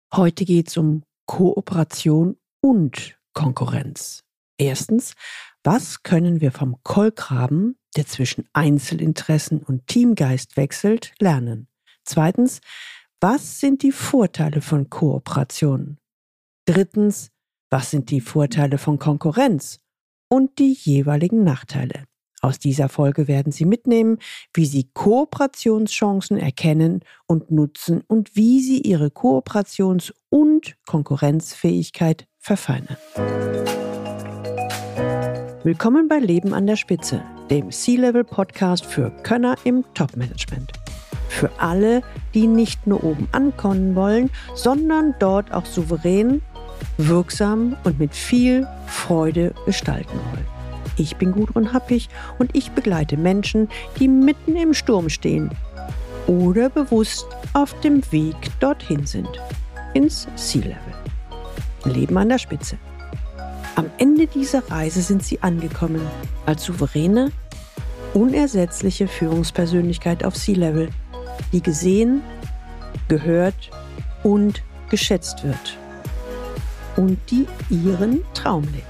Heute geht es um Kooperation und Konkurrenz. Erstens, was können wir vom Kolkraben, der zwischen Einzelinteressen und Teamgeist wechselt, lernen? Zweitens, was sind die Vorteile von Kooperation? Drittens, was sind die Vorteile von Konkurrenz und die jeweiligen Nachteile? Aus dieser Folge werden Sie mitnehmen, wie Sie Kooperationschancen erkennen und nutzen und wie Sie Ihre Kooperations- und Konkurrenzfähigkeit verfeinern. Willkommen bei Leben an der Spitze, dem C-Level-Podcast für Könner im Top-Management. Für alle, die nicht nur oben ankommen wollen, sondern dort auch souverän, wirksam und mit viel Freude gestalten wollen. Ich bin Gudrun Happig und ich begleite Menschen, die mitten im Sturm stehen oder bewusst auf dem Weg dorthin sind, ins C-Level. Leben an der Spitze. Am Ende dieser Reise sind sie angekommen, als souveräne, unersetzliche Führungspersönlichkeit auf C-Level, die gesehen, gehört und geschätzt wird und die ihren Traum lebt.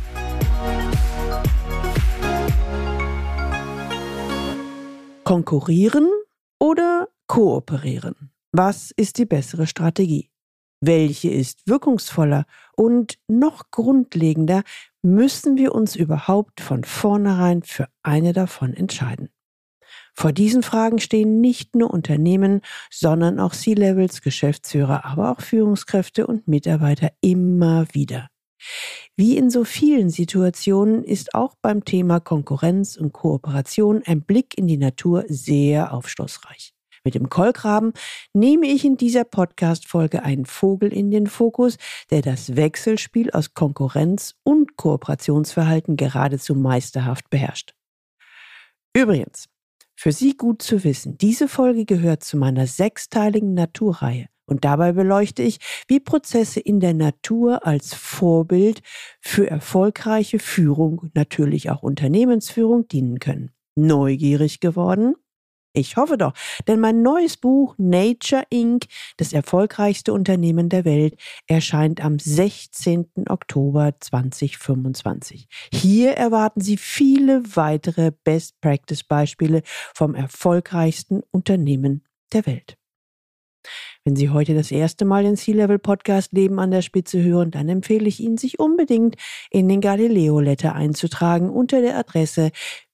Konkurrieren oder kooperieren? Was ist die bessere Strategie? Welche ist wirkungsvoller? Und noch grundlegender, müssen wir uns überhaupt von vornherein für eine davon entscheiden? Vor diesen Fragen stehen nicht nur Unternehmen, sondern auch C-Levels, Geschäftsführer, aber auch Führungskräfte und Mitarbeiter immer wieder. Wie in so vielen Situationen ist auch beim Thema Konkurrenz und Kooperation ein Blick in die Natur sehr aufschlussreich. Mit dem Kolkraben nehme ich in dieser Podcast-Folge einen Vogel in den Fokus, der das Wechselspiel aus Konkurrenz und Kooperationsverhalten geradezu meisterhaft beherrscht. Übrigens, für Sie gut zu wissen, diese Folge gehört zu meiner 6-teiligen Naturreihe. Und dabei beleuchte ich, wie Prozesse in der Natur als Vorbild für erfolgreiche Führung, natürlich auch Unternehmensführung, dienen können. Neugierig geworden? Ich hoffe doch, denn mein neues Buch Nature Inc., das erfolgreichste Unternehmen der Welt, erscheint am 16. Oktober 2025. Hier erwarten Sie viele weitere Best-Practice-Beispiele vom erfolgreichsten Unternehmen der Welt. Wenn Sie heute das erste Mal den C-Level-Podcast Leben an der Spitze hören, dann empfehle ich Ihnen, sich unbedingt in den Galileo-Letter einzutragen unter der Adresse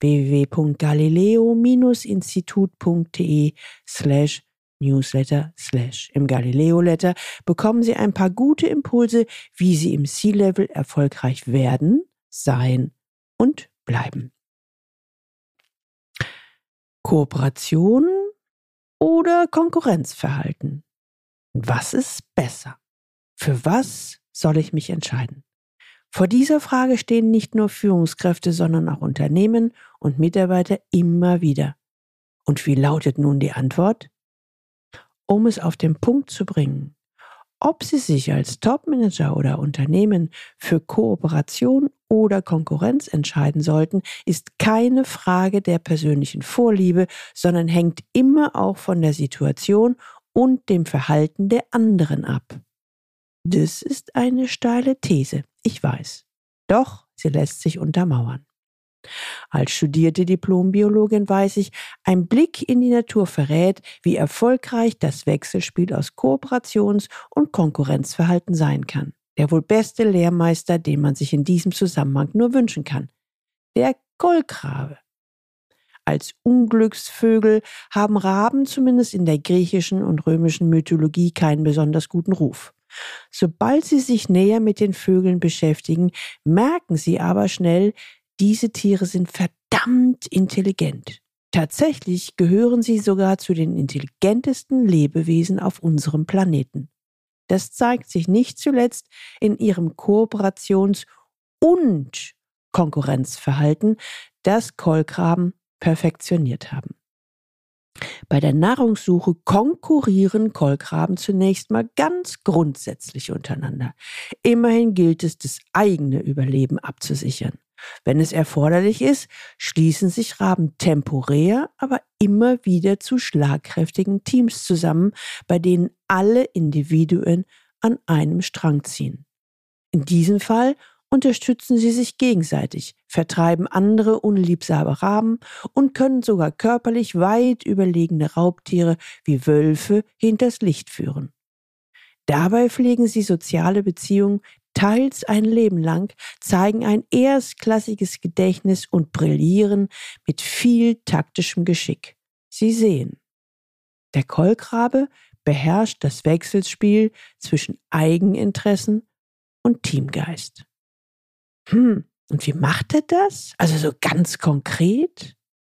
www.galileo-institut.de/newsletter/. Im Galileo-Letter bekommen Sie ein paar gute Impulse, wie Sie im C-Level erfolgreich werden, sein und bleiben. Kooperation oder Konkurrenzverhalten? Was ist besser? Für was soll ich mich entscheiden? Vor dieser Frage stehen nicht nur Führungskräfte, sondern auch Unternehmen und Mitarbeiter immer wieder. Und wie lautet nun die Antwort? Um es auf den Punkt zu bringen, ob Sie sich als Topmanager oder Unternehmen für Kooperation oder Konkurrenz entscheiden sollten, ist keine Frage der persönlichen Vorliebe, sondern hängt immer auch von der Situation und dem Verhalten der anderen ab. Das ist eine steile These, ich weiß. Doch sie lässt sich untermauern. Als studierte Diplombiologin weiß ich, ein Blick in die Natur verrät, wie erfolgreich das Wechselspiel aus Kooperations- und Konkurrenzverhalten sein kann. Der wohl beste Lehrmeister, den man sich in diesem Zusammenhang nur wünschen kann. Der Kolkrabe. Als Unglücksvögel haben Raben zumindest in der griechischen und römischen Mythologie keinen besonders guten Ruf. Sobald sie sich näher mit den Vögeln beschäftigen, merken sie aber schnell, diese Tiere sind verdammt intelligent. Tatsächlich gehören sie sogar zu den intelligentesten Lebewesen auf unserem Planeten. Das zeigt sich nicht zuletzt in ihrem Kooperations- und Konkurrenzverhalten, das Kolkraben perfektioniert haben. Bei der Nahrungssuche konkurrieren Kolkraben zunächst mal ganz grundsätzlich untereinander. Immerhin gilt es, das eigene Überleben abzusichern. Wenn es erforderlich ist, schließen sich Raben temporär, aber immer wieder zu schlagkräftigen Teams zusammen, bei denen alle Individuen an einem Strang ziehen. In diesem Fall unterstützen sie sich gegenseitig, vertreiben andere unliebsame Raben und können sogar körperlich weit überlegene Raubtiere wie Wölfe hinters Licht führen. Dabei pflegen sie soziale Beziehungen teils ein Leben lang, zeigen ein erstklassiges Gedächtnis und brillieren mit viel taktischem Geschick. Sie sehen. Der Kolkrabe beherrscht das Wechselspiel zwischen Eigeninteressen und Teamgeist. Und wie macht er das? Also so ganz konkret?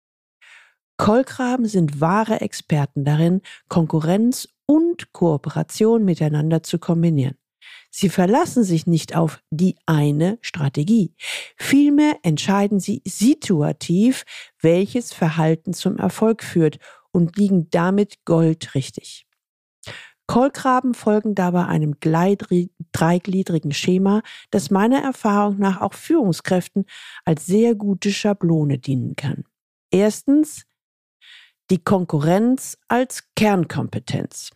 Kolkraben sind wahre Experten darin, Konkurrenz und Kooperation miteinander zu kombinieren. Sie verlassen sich nicht auf die eine Strategie. Vielmehr entscheiden sie situativ, welches Verhalten zum Erfolg führt und liegen damit goldrichtig. Kolkraben folgen dabei einem dreigliedrigen Schema, das meiner Erfahrung nach auch Führungskräften als sehr gute Schablone dienen kann. Erstens, die Konkurrenz als Kernkompetenz.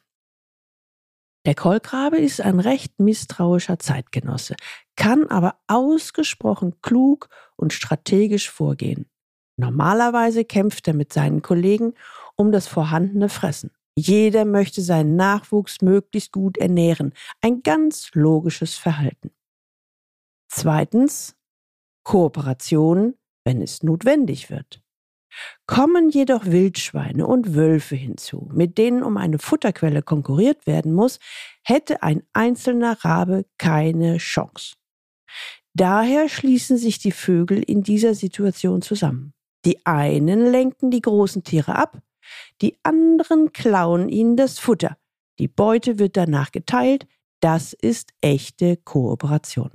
Der Kolkrabe ist ein recht misstrauischer Zeitgenosse, kann aber ausgesprochen klug und strategisch vorgehen. Normalerweise kämpft er mit seinen Kollegen um das vorhandene Fressen. Jeder möchte seinen Nachwuchs möglichst gut ernähren. Ein ganz logisches Verhalten. Zweitens, Kooperation, wenn es notwendig wird. Kommen jedoch Wildschweine und Wölfe hinzu, mit denen um eine Futterquelle konkurriert werden muss, hätte ein einzelner Rabe keine Chance. Daher schließen sich die Vögel in dieser Situation zusammen. Die einen lenken die großen Tiere ab, die anderen klauen ihnen das Futter. Die Beute wird danach geteilt. Das ist echte Kooperation.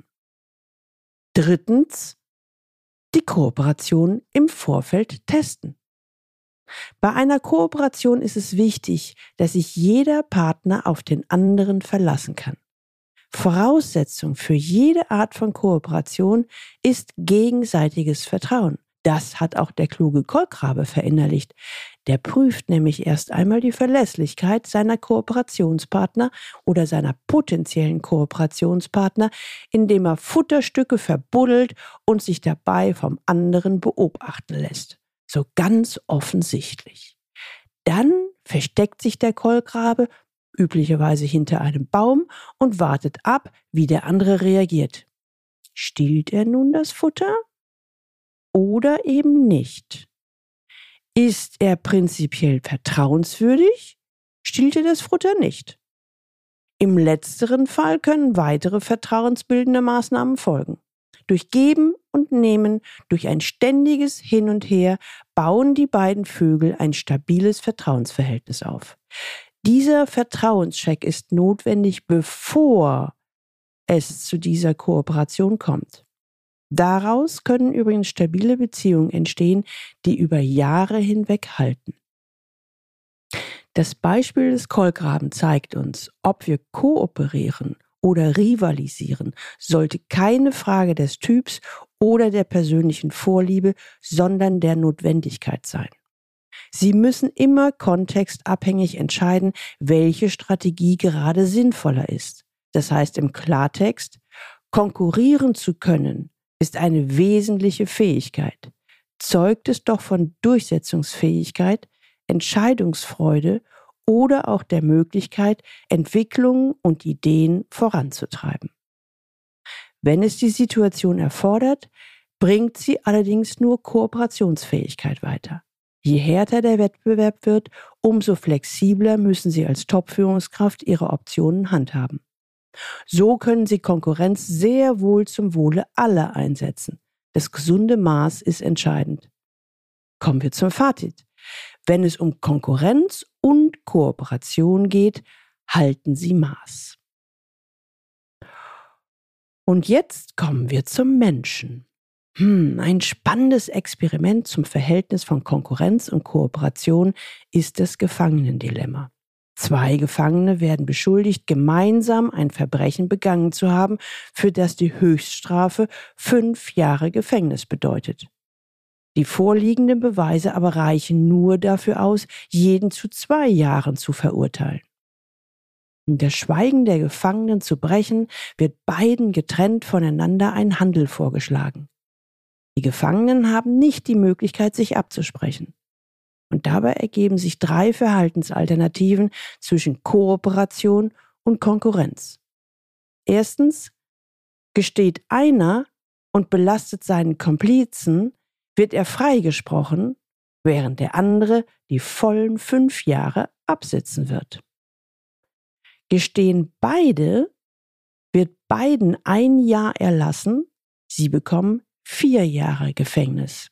Drittens, die Kooperation im Vorfeld testen. Bei einer Kooperation ist es wichtig, dass sich jeder Partner auf den anderen verlassen kann. Voraussetzung für jede Art von Kooperation ist gegenseitiges Vertrauen. Das hat auch der kluge Kolkrabe verinnerlicht. Der prüft nämlich erst einmal die Verlässlichkeit seiner Kooperationspartner oder seiner potenziellen Kooperationspartner, indem er Futterstücke verbuddelt und sich dabei vom anderen beobachten lässt. So ganz offensichtlich. Dann versteckt sich der Kolkrabe, üblicherweise hinter einem Baum, und wartet ab, wie der andere reagiert. Stiehlt er nun das Futter? Oder eben nicht? Ist er prinzipiell vertrauenswürdig? Stiehlt er das Futter nicht? Im letzteren Fall können weitere vertrauensbildende Maßnahmen folgen. Durch Geben und Nehmen, durch ein ständiges Hin und Her bauen die beiden Vögel ein stabiles Vertrauensverhältnis auf. Dieser Vertrauenscheck ist notwendig, bevor es zu dieser Kooperation kommt. Daraus können übrigens stabile Beziehungen entstehen, die über Jahre hinweg halten. Das Beispiel des Kolkraben zeigt uns, ob wir kooperieren oder rivalisieren, sollte keine Frage des Typs oder der persönlichen Vorliebe, sondern der Notwendigkeit sein. Sie müssen immer kontextabhängig entscheiden, welche Strategie gerade sinnvoller ist. Das heißt im Klartext, konkurrieren zu können, ist eine wesentliche Fähigkeit. Zeugt es doch von Durchsetzungsfähigkeit, Entscheidungsfreude oder auch der Möglichkeit, Entwicklungen und Ideen voranzutreiben. Wenn es die Situation erfordert, bringt sie allerdings nur Kooperationsfähigkeit weiter. Je härter der Wettbewerb wird, umso flexibler müssen Sie als Top-Führungskraft Ihre Optionen handhaben. So können Sie Konkurrenz sehr wohl zum Wohle aller einsetzen. Das gesunde Maß ist entscheidend. Kommen wir zum Fazit. Wenn es um Konkurrenz und Kooperation geht, halten Sie Maß. Und jetzt kommen wir zum Menschen. Ein spannendes Experiment zum Verhältnis von Konkurrenz und Kooperation ist das Gefangenendilemma. 2 Gefangene werden beschuldigt, gemeinsam ein Verbrechen begangen zu haben, für das die Höchststrafe 5 Jahre Gefängnis bedeutet. Die vorliegenden Beweise aber reichen nur dafür aus, jeden zu 2 Jahren zu verurteilen. Um das Schweigen der Gefangenen zu brechen, wird beiden getrennt voneinander ein Handel vorgeschlagen. Die Gefangenen haben nicht die Möglichkeit, sich abzusprechen. Und dabei ergeben sich 3 Verhaltensalternativen zwischen Kooperation und Konkurrenz. Erstens, gesteht einer und belastet seinen Komplizen, wird er freigesprochen, während der andere die vollen 5 Jahre absitzen wird. Gestehen beide, wird beiden 1 Jahr erlassen, sie bekommen 4 Jahre Gefängnis.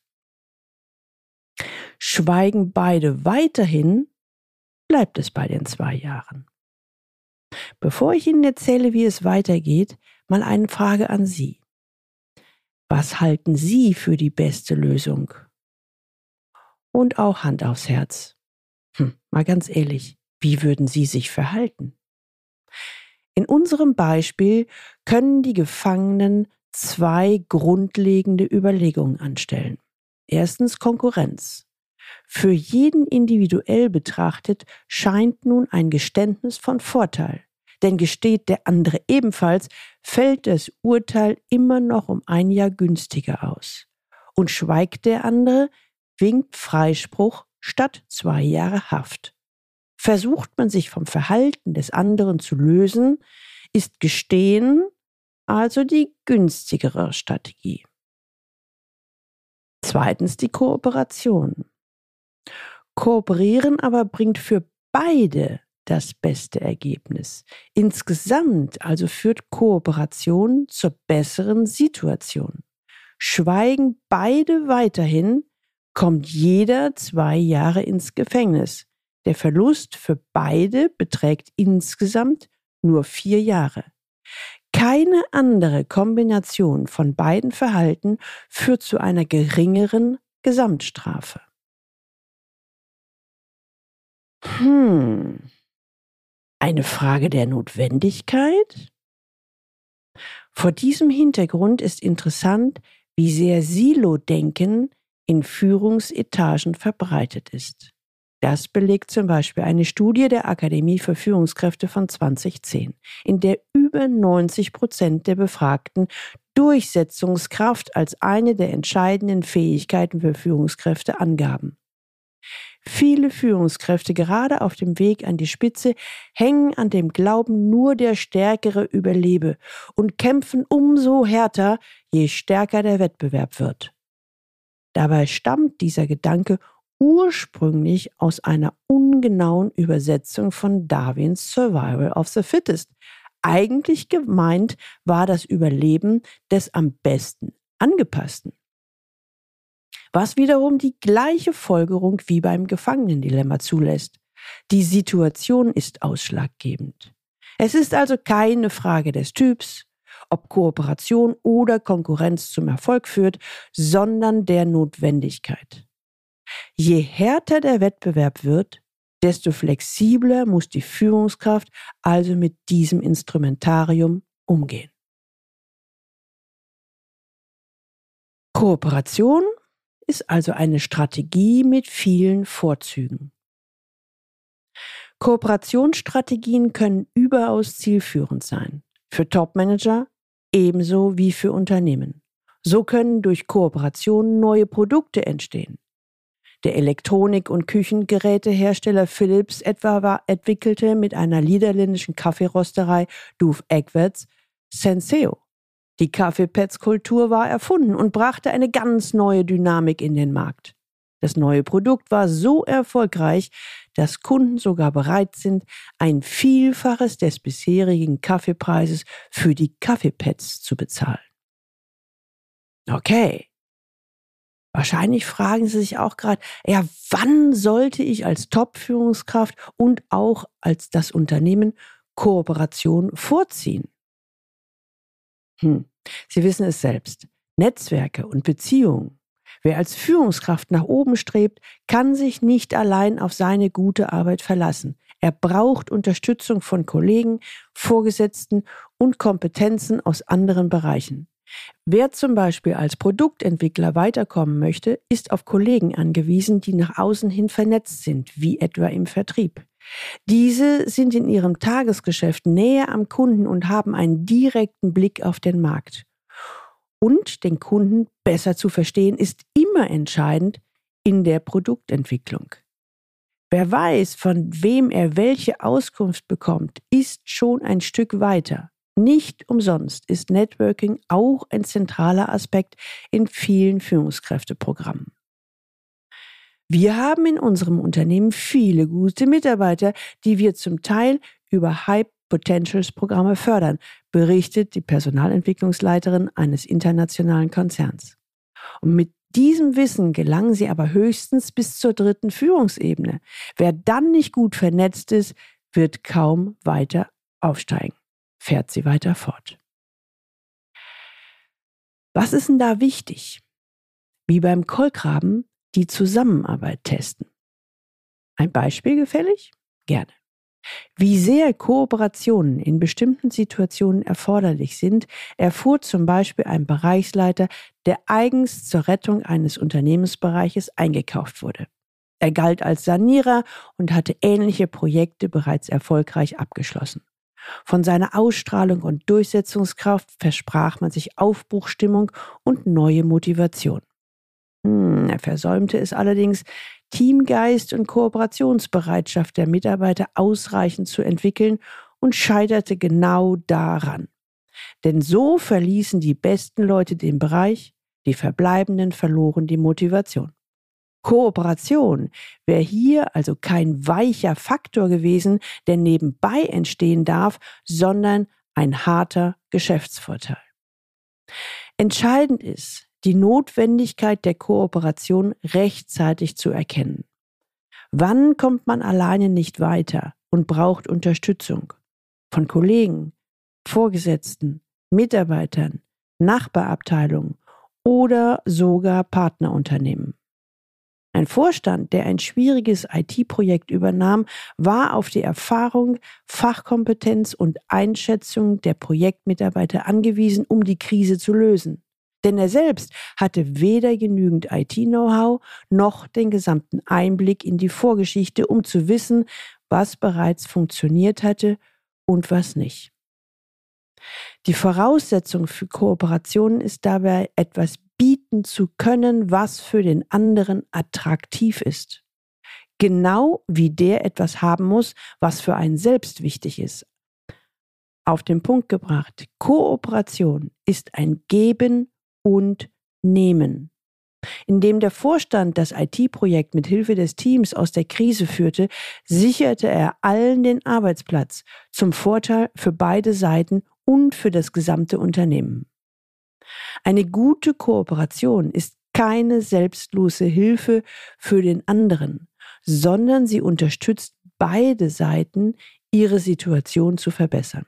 Schweigen beide weiterhin, bleibt es bei den 2 Jahren. Bevor ich Ihnen erzähle, wie es weitergeht, mal eine Frage an Sie. Was halten Sie für die beste Lösung? Und auch Hand aufs Herz. Mal ganz ehrlich, wie würden Sie sich verhalten? In unserem Beispiel können die Gefangenen 2 grundlegende Überlegungen anstellen. Erstens Konkurrenz. Für jeden individuell betrachtet scheint nun ein Geständnis von Vorteil. Denn gesteht der andere ebenfalls, fällt das Urteil immer noch um 1 Jahr günstiger aus. Und schweigt der andere, winkt Freispruch statt 2 Jahre Haft. Versucht man sich vom Verhalten des anderen zu lösen, ist Gestehen also die günstigere Strategie. Zweitens die Kooperation. Kooperieren aber bringt für beide das beste Ergebnis. Insgesamt also führt Kooperation zur besseren Situation. Schweigen beide weiterhin, kommt jeder 2 Jahre ins Gefängnis. Der Verlust für beide beträgt insgesamt nur 4 Jahre. Keine andere Kombination von beiden Verhalten führt zu einer geringeren Gesamtstrafe. Eine Frage der Notwendigkeit? Vor diesem Hintergrund ist interessant, wie sehr Silo-Denken in Führungsetagen verbreitet ist. Das belegt zum Beispiel eine Studie der Akademie für Führungskräfte von 2010, in der über 90% der Befragten Durchsetzungskraft als eine der entscheidenden Fähigkeiten für Führungskräfte angaben. Viele Führungskräfte, gerade auf dem Weg an die Spitze, hängen an dem Glauben, nur der Stärkere überlebe und kämpfen umso härter, je stärker der Wettbewerb wird. Dabei stammt dieser Gedanke ursprünglich aus einer ungenauen Übersetzung von Darwins Survival of the Fittest. Eigentlich gemeint war das Überleben des am besten Angepassten. Was wiederum die gleiche Folgerung wie beim Gefangenendilemma zulässt. Die Situation ist ausschlaggebend. Es ist also keine Frage des Typs, ob Kooperation oder Konkurrenz zum Erfolg führt, sondern der Notwendigkeit. Je härter der Wettbewerb wird, desto flexibler muss die Führungskraft also mit diesem Instrumentarium umgehen. Kooperation ist also eine Strategie mit vielen Vorzügen. Kooperationsstrategien können überaus zielführend sein, für Topmanager ebenso wie für Unternehmen. So können durch Kooperation neue Produkte entstehen. Der Elektronik- und Küchengerätehersteller Philips etwa entwickelte mit einer niederländischen Kaffeerösterei Doof Egberts Senseo. Die Kaffeepads-Kultur war erfunden und brachte eine ganz neue Dynamik in den Markt. Das neue Produkt war so erfolgreich, dass Kunden sogar bereit sind, ein Vielfaches des bisherigen Kaffeepreises für die Kaffeepads zu bezahlen. Okay. Wahrscheinlich fragen Sie sich auch gerade, wann sollte ich als Top-Führungskraft und auch als das Unternehmen Kooperation vorziehen? Sie wissen es selbst. Netzwerke und Beziehungen. Wer als Führungskraft nach oben strebt, kann sich nicht allein auf seine gute Arbeit verlassen. Er braucht Unterstützung von Kollegen, Vorgesetzten und Kompetenzen aus anderen Bereichen. Wer zum Beispiel als Produktentwickler weiterkommen möchte, ist auf Kollegen angewiesen, die nach außen hin vernetzt sind, wie etwa im Vertrieb. Diese sind in ihrem Tagesgeschäft näher am Kunden und haben einen direkten Blick auf den Markt. Und den Kunden besser zu verstehen, ist immer entscheidend in der Produktentwicklung. Wer weiß, von wem er welche Auskunft bekommt, ist schon ein Stück weiter. Nicht umsonst ist Networking auch ein zentraler Aspekt in vielen Führungskräfteprogrammen. Wir haben in unserem Unternehmen viele gute Mitarbeiter, die wir zum Teil über High Potentials Programme fördern, berichtet die Personalentwicklungsleiterin eines internationalen Konzerns. Und mit diesem Wissen gelangen sie aber höchstens bis zur 3. Führungsebene. Wer dann nicht gut vernetzt ist, wird kaum weiter aufsteigen, fährt sie weiter fort. Was ist denn da wichtig? Wie beim Kolkraben die Zusammenarbeit testen. Ein Beispiel gefällig? Gerne. Wie sehr Kooperationen in bestimmten Situationen erforderlich sind, erfuhr zum Beispiel ein Bereichsleiter, der eigens zur Rettung eines Unternehmensbereiches eingekauft wurde. Er galt als Sanierer und hatte ähnliche Projekte bereits erfolgreich abgeschlossen. Von seiner Ausstrahlung und Durchsetzungskraft versprach man sich Aufbruchstimmung und neue Motivation. Er versäumte es allerdings, Teamgeist und Kooperationsbereitschaft der Mitarbeiter ausreichend zu entwickeln und scheiterte genau daran. Denn so verließen die besten Leute den Bereich, die Verbleibenden verloren die Motivation. Kooperation wäre hier also kein weicher Faktor gewesen, der nebenbei entstehen darf, sondern ein harter Geschäftsvorteil. Entscheidend ist, die Notwendigkeit der Kooperation rechtzeitig zu erkennen. Wann kommt man alleine nicht weiter und braucht Unterstützung? Von Kollegen, Vorgesetzten, Mitarbeitern, Nachbarabteilungen oder sogar Partnerunternehmen. Ein Vorstand, der ein schwieriges IT-Projekt übernahm, war auf die Erfahrung, Fachkompetenz und Einschätzung der Projektmitarbeiter angewiesen, um die Krise zu lösen. Denn er selbst hatte weder genügend IT-Know-how noch den gesamten Einblick in die Vorgeschichte, um zu wissen, was bereits funktioniert hatte und was nicht. Die Voraussetzung für Kooperationen ist dabei, etwas bieten zu können, was für den anderen attraktiv ist. Genau wie der etwas haben muss, was für einen selbst wichtig ist. Auf den Punkt gebracht, Kooperation ist ein Geben und Nehmen. Indem der Vorstand das IT-Projekt mit Hilfe des Teams aus der Krise führte, sicherte er allen den Arbeitsplatz zum Vorteil für beide Seiten und für das gesamte Unternehmen. Eine gute Kooperation ist keine selbstlose Hilfe für den anderen, sondern sie unterstützt beide Seiten, ihre Situation zu verbessern.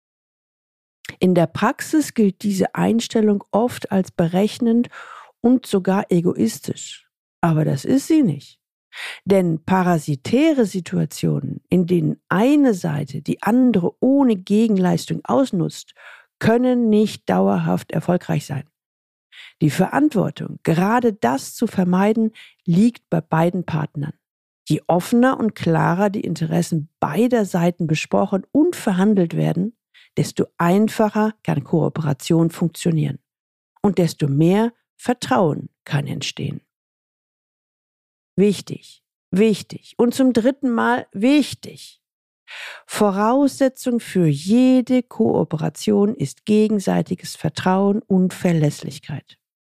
In der Praxis gilt diese Einstellung oft als berechnend und sogar egoistisch. Aber das ist sie nicht. Denn parasitäre Situationen, in denen eine Seite die andere ohne Gegenleistung ausnutzt, können nicht dauerhaft erfolgreich sein. Die Verantwortung, gerade das zu vermeiden, liegt bei beiden Partnern. Je offener und klarer die Interessen beider Seiten besprochen und verhandelt werden, desto einfacher kann Kooperation funktionieren und desto mehr Vertrauen kann entstehen. Wichtig, wichtig und zum 3. Mal wichtig. Voraussetzung für jede Kooperation ist gegenseitiges Vertrauen und Verlässlichkeit.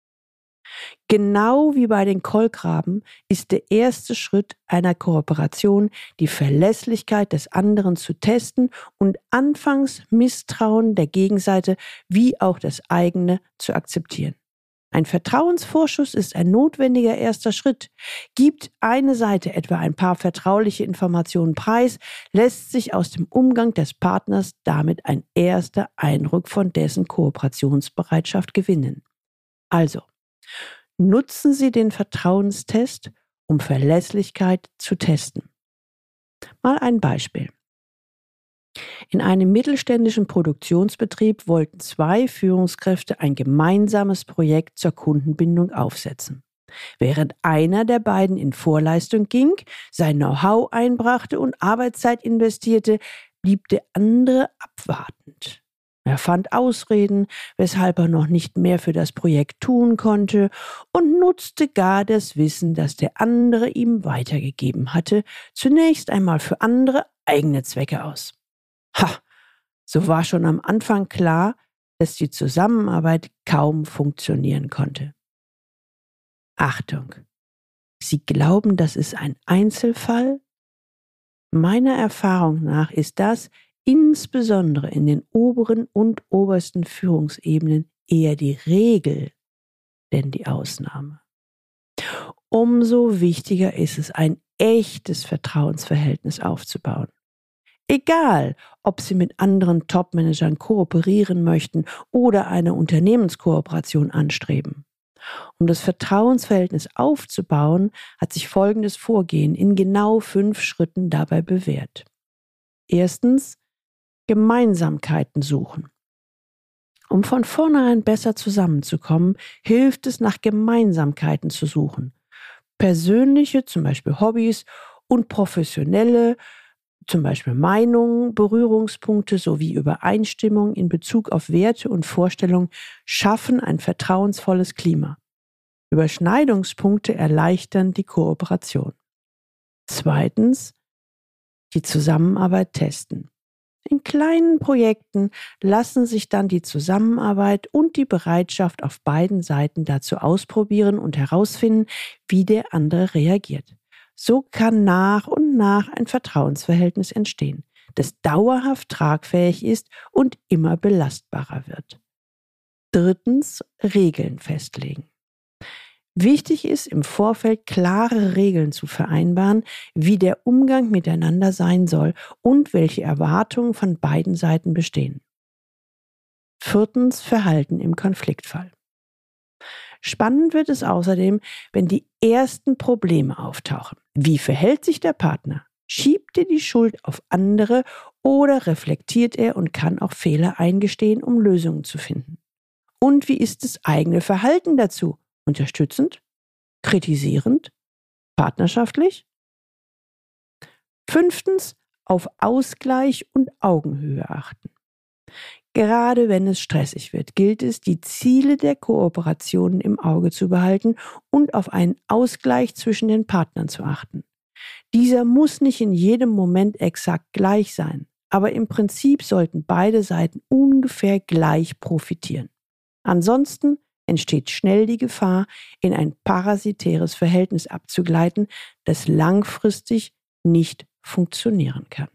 Genau wie bei den Kolkraben ist der erste Schritt einer Kooperation, die Verlässlichkeit des anderen zu testen und anfangs Misstrauen der Gegenseite wie auch das eigene zu akzeptieren. Ein Vertrauensvorschuss ist ein notwendiger erster Schritt. Gibt eine Seite etwa ein paar vertrauliche Informationen preis, lässt sich aus dem Umgang des Partners damit ein erster Eindruck von dessen Kooperationsbereitschaft gewinnen. Also, nutzen Sie den Vertrauenstest, um Verlässlichkeit zu testen. Mal ein Beispiel. In einem mittelständischen Produktionsbetrieb wollten 2 Führungskräfte ein gemeinsames Projekt zur Kundenbindung aufsetzen. Während einer der beiden in Vorleistung ging, sein Know-how einbrachte und Arbeitszeit investierte, blieb der andere abwartend. Er fand Ausreden, weshalb er noch nicht mehr für das Projekt tun konnte und nutzte gar das Wissen, das der andere ihm weitergegeben hatte, zunächst einmal für andere eigene Zwecke aus. So war schon am Anfang klar, dass die Zusammenarbeit kaum funktionieren konnte. Achtung! Sie glauben, das ist ein Einzelfall? Meiner Erfahrung nach ist das insbesondere in den oberen und obersten Führungsebenen eher die Regel, denn die Ausnahme. Umso wichtiger ist es, ein echtes Vertrauensverhältnis aufzubauen. Egal, ob Sie mit anderen Topmanagern kooperieren möchten oder eine Unternehmenskooperation anstreben. Um das Vertrauensverhältnis aufzubauen, hat sich folgendes Vorgehen in genau 5 Schritten dabei bewährt. Erstens, Gemeinsamkeiten suchen. Um von vornherein besser zusammenzukommen, hilft es, nach Gemeinsamkeiten zu suchen. Persönliche, zum Beispiel Hobbys, und professionelle, zum Beispiel Meinungen, Berührungspunkte sowie Übereinstimmung in Bezug auf Werte und Vorstellungen schaffen ein vertrauensvolles Klima. Überschneidungspunkte erleichtern die Kooperation. Zweitens, die Zusammenarbeit testen. In kleinen Projekten lassen sich dann die Zusammenarbeit und die Bereitschaft auf beiden Seiten dazu ausprobieren und herausfinden, wie der andere reagiert. So kann nach und nach ein Vertrauensverhältnis entstehen, das dauerhaft tragfähig ist und immer belastbarer wird. Drittens, Regeln festlegen. Wichtig ist, im Vorfeld klare Regeln zu vereinbaren, wie der Umgang miteinander sein soll und welche Erwartungen von beiden Seiten bestehen. Viertens, Verhalten im Konfliktfall. Spannend wird es außerdem, wenn die ersten Probleme auftauchen. Wie verhält sich der Partner? Schiebt er die Schuld auf andere oder reflektiert er und kann auch Fehler eingestehen, um Lösungen zu finden? Und wie ist das eigene Verhalten dazu? Unterstützend? Kritisierend? Partnerschaftlich? Fünftens, auf Ausgleich und Augenhöhe achten. Gerade wenn es stressig wird, gilt es, die Ziele der Kooperationen im Auge zu behalten und auf einen Ausgleich zwischen den Partnern zu achten. Dieser muss nicht in jedem Moment exakt gleich sein, aber im Prinzip sollten beide Seiten ungefähr gleich profitieren. Ansonsten entsteht schnell die Gefahr, in ein parasitäres Verhältnis abzugleiten, das langfristig nicht funktionieren kann.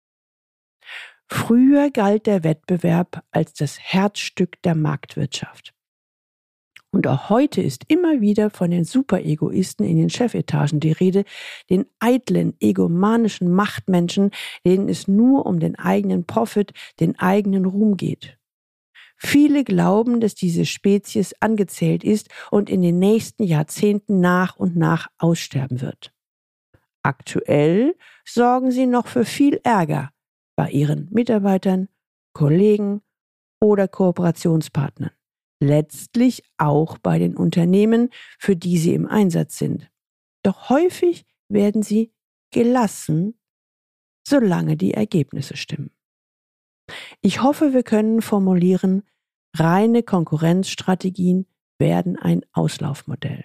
Früher galt der Wettbewerb als das Herzstück der Marktwirtschaft. Und auch heute ist immer wieder von den Superegoisten in den Chefetagen die Rede, den eitlen, egomanischen Machtmenschen, denen es nur um den eigenen Profit, den eigenen Ruhm geht. Viele glauben, dass diese Spezies angezählt ist und in den nächsten Jahrzehnten nach und nach aussterben wird. Aktuell sorgen sie noch für viel Ärger bei ihren Mitarbeitern, Kollegen oder Kooperationspartnern. Letztlich auch bei den Unternehmen, für die sie im Einsatz sind. Doch häufig werden sie gelassen, solange die Ergebnisse stimmen. Ich hoffe, wir können formulieren, reine Konkurrenzstrategien werden ein Auslaufmodell.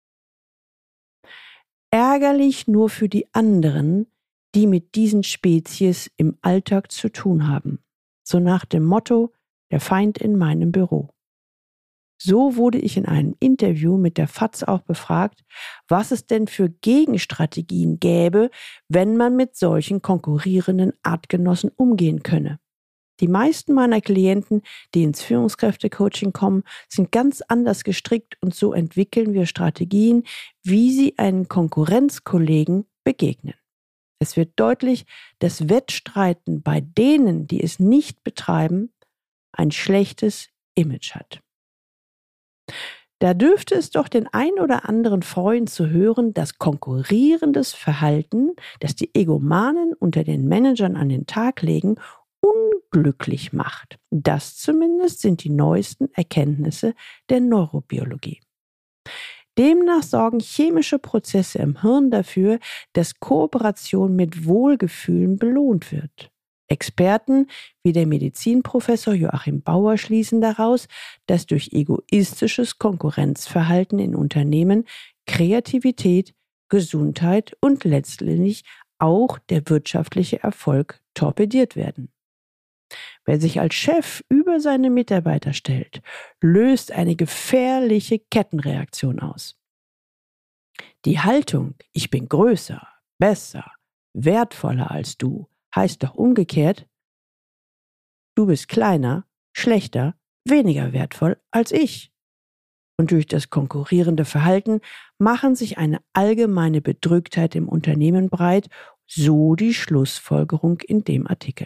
Ärgerlich nur für die anderen, die mit diesen Spezies im Alltag zu tun haben. So nach dem Motto, der Feind in meinem Büro. So wurde ich in einem Interview mit der FAZ auch befragt, was es denn für Gegenstrategien gäbe, wenn man mit solchen konkurrierenden Artgenossen umgehen könne. Die meisten meiner Klienten, die ins Führungskräftecoaching kommen, sind ganz anders gestrickt und so entwickeln wir Strategien, wie sie einen Konkurrenzkollegen begegnen. Es wird deutlich, dass Wettstreiten bei denen, die es nicht betreiben, ein schlechtes Image hat. Da dürfte es doch den ein oder anderen freuen zu hören, dass konkurrierendes Verhalten, das die Egomanen unter den Managern an den Tag legen, unglücklich macht. Das zumindest sind die neuesten Erkenntnisse der Neurobiologie. Demnach sorgen chemische Prozesse im Hirn dafür, dass Kooperation mit Wohlgefühlen belohnt wird. Experten wie der Medizinprofessor Joachim Bauer schließen daraus, dass durch egoistisches Konkurrenzverhalten in Unternehmen Kreativität, Gesundheit und letztlich auch der wirtschaftliche Erfolg torpediert werden. Wer sich als Chef über seine Mitarbeiter stellt, löst eine gefährliche Kettenreaktion aus. Die Haltung, ich bin größer, besser, wertvoller als du, heißt doch umgekehrt, du bist kleiner, schlechter, weniger wertvoll als ich. Und durch das konkurrierende Verhalten machen sich eine allgemeine Bedrücktheit im Unternehmen breit, so die Schlussfolgerung in dem Artikel.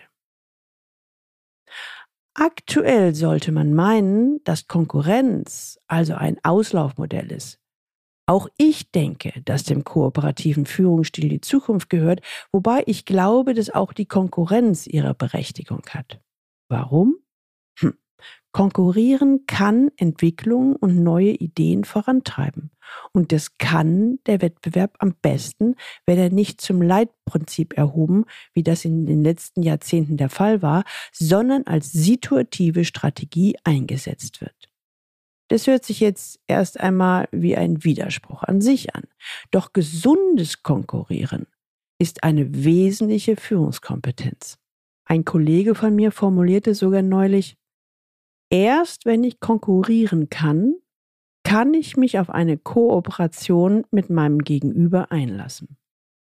Aktuell sollte man meinen, dass Konkurrenz also ein Auslaufmodell ist. Auch ich denke, dass dem kooperativen Führungsstil die Zukunft gehört, wobei ich glaube, dass auch die Konkurrenz ihre Berechtigung hat. Warum? Konkurrieren kann Entwicklung und neue Ideen vorantreiben. Und das kann der Wettbewerb am besten, wenn er nicht zum Leitprinzip erhoben, wie das in den letzten Jahrzehnten der Fall war, sondern als situative Strategie eingesetzt wird. Das hört sich jetzt erst einmal wie ein Widerspruch an sich an. Doch gesundes Konkurrieren ist eine wesentliche Führungskompetenz. Ein Kollege von mir formulierte sogar neulich: Erst wenn ich konkurrieren kann, kann ich mich auf eine Kooperation mit meinem Gegenüber einlassen.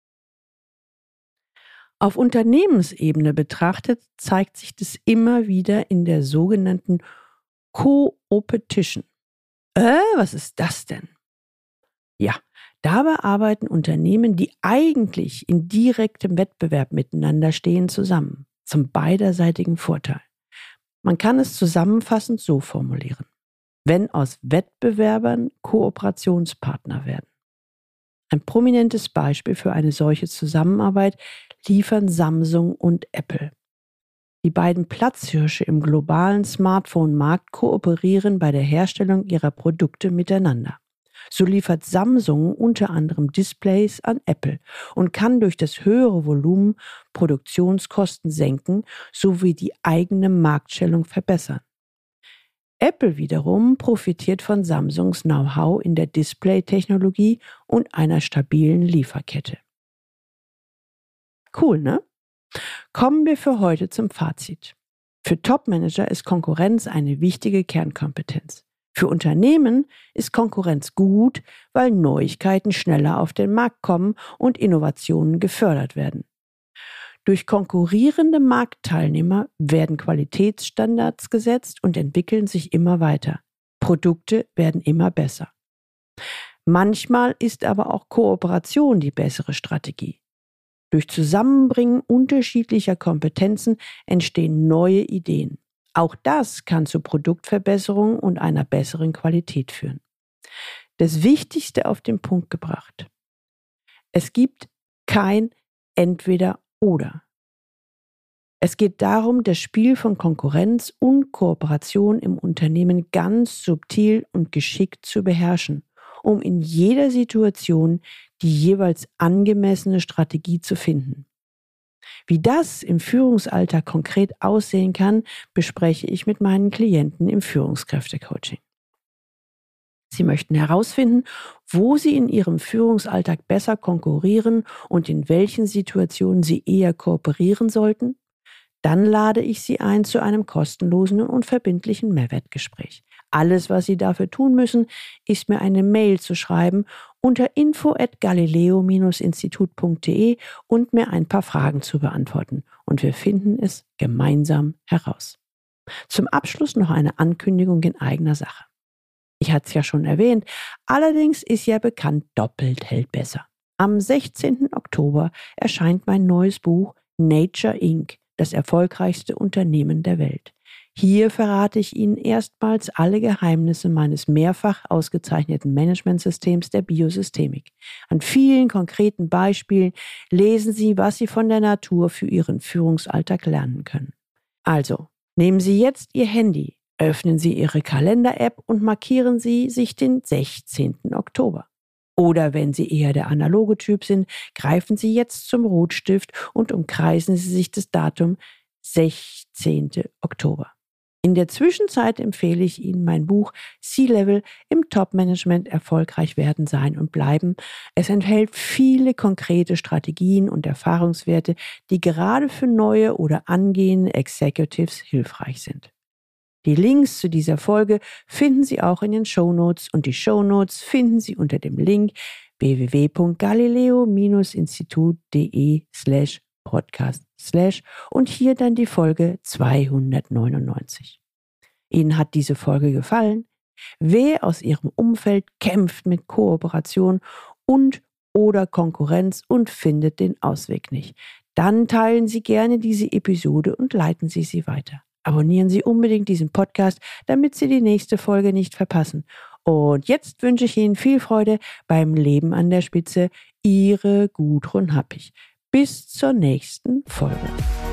Auf Unternehmensebene betrachtet zeigt sich das immer wieder in der sogenannten Co-Opetition. Was ist das denn? Ja, dabei arbeiten Unternehmen, die eigentlich in direktem Wettbewerb miteinander stehen, zusammen, zum beiderseitigen Vorteil. Man kann es zusammenfassend so formulieren: Wenn aus Wettbewerbern Kooperationspartner werden. Ein prominentes Beispiel für eine solche Zusammenarbeit liefern Samsung und Apple. Die beiden Platzhirsche im globalen Smartphone-Markt kooperieren bei der Herstellung ihrer Produkte miteinander. So liefert Samsung unter anderem Displays an Apple und kann durch das höhere Volumen Produktionskosten senken sowie die eigene Marktstellung verbessern. Apple wiederum profitiert von Samsungs Know-how in der Display-Technologie und einer stabilen Lieferkette. Cool, ne? Kommen wir für heute zum Fazit. Für Top-Manager ist Konkurrenz eine wichtige Kernkompetenz. Für Unternehmen ist Konkurrenz gut, weil Neuigkeiten schneller auf den Markt kommen und Innovationen gefördert werden. Durch konkurrierende Marktteilnehmer werden Qualitätsstandards gesetzt und entwickeln sich immer weiter. Produkte werden immer besser. Manchmal ist aber auch Kooperation die bessere Strategie. Durch Zusammenbringen unterschiedlicher Kompetenzen entstehen neue Ideen. Auch das kann zu Produktverbesserungen und einer besseren Qualität führen. Das Wichtigste auf den Punkt gebracht: Es gibt kein Entweder-Oder. Es geht darum, das Spiel von Konkurrenz und Kooperation im Unternehmen ganz subtil und geschickt zu beherrschen, um in jeder Situation die jeweils angemessene Strategie zu finden. Wie das im Führungsalltag konkret aussehen kann, bespreche ich mit meinen Klienten im Führungskräftecoaching. Sie möchten herausfinden, wo Sie in Ihrem Führungsalltag besser konkurrieren und in welchen Situationen Sie eher kooperieren sollten? Dann lade ich Sie ein zu einem kostenlosen und verbindlichen Mehrwertgespräch. Alles, was Sie dafür tun müssen, ist mir eine Mail zu schreiben unter info@galileo-institut.de und mir ein paar Fragen zu beantworten. Und wir finden es gemeinsam heraus. Zum Abschluss noch eine Ankündigung in eigener Sache. Ich hatte es ja schon erwähnt, allerdings ist ja bekannt, doppelt hält besser. Am 16. Oktober erscheint mein neues Buch Nature Inc., das erfolgreichste Unternehmen der Welt. Hier verrate ich Ihnen erstmals alle Geheimnisse meines mehrfach ausgezeichneten Managementsystems der Biosystemik. An vielen konkreten Beispielen lesen Sie, was Sie von der Natur für Ihren Führungsalltag lernen können. Also, nehmen Sie jetzt Ihr Handy, Öffnen Sie Ihre Kalender-App und markieren Sie sich den 16. Oktober. Oder wenn Sie eher der analoge Typ sind, greifen Sie jetzt zum Rotstift und umkreisen Sie sich das Datum 16. Oktober. In der Zwischenzeit empfehle ich Ihnen mein Buch C-Level im Top-Management erfolgreich werden, sein und bleiben. Es enthält viele konkrete Strategien und Erfahrungswerte, die gerade für neue oder angehende Executives hilfreich sind. Die Links zu dieser Folge finden Sie auch in den Shownotes und die Shownotes finden Sie unter dem Link www.galileo-institut.de/podcast/ und hier dann die Folge 299. Ihnen hat diese Folge gefallen? Wer aus Ihrem Umfeld kämpft mit Kooperation und oder Konkurrenz und findet den Ausweg nicht? Dann teilen Sie gerne diese Episode und leiten Sie sie weiter. Abonnieren Sie unbedingt diesen Podcast, damit Sie die nächste Folge nicht verpassen. Und jetzt wünsche ich Ihnen viel Freude beim Leben an der Spitze. Ihre Gudrun Happig. Bis zur nächsten Folge.